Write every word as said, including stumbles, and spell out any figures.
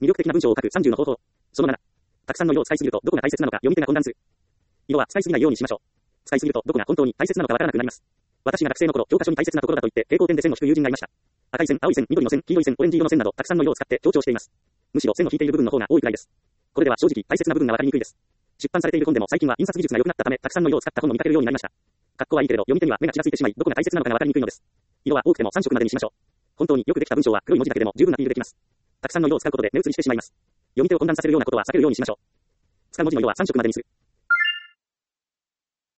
魅力的な文章を書くさんじゅうの方法。そのなな。たくさんの色を使いすぎるとどこが大切なのか読み手が混乱する。色は使いすぎないようにしましょう。使いすぎるとどこが本当に大切なのかわからなくなります。私が学生の頃、教科書に大切なところだと言って蛍光ペンで線を引く友人がいました。赤い線、青い線、緑の線、黄色い線、オレンジ色の線などたくさんの色を使って強調しています。むしろ線を引いている部分の方が多いくらいです。これでは正直大切な部分がわかりにくいです。出版されている本でも最近は印刷技術が良くなったためたくさんの色を使った本を見かけるようになりました。格好はいいけれど読み手には目がちらついてしまいどこが大切なのかがわかりにくいのです。色は多くてもさん色までにしましょう。本当によくできた文章は黒い文字だけでも十分アピールできます。たくさんの色を使うことで目移りしてしまいます。読み手を混乱させるようなことは避けるようにしましょう。使う文字の色はさん色までにする。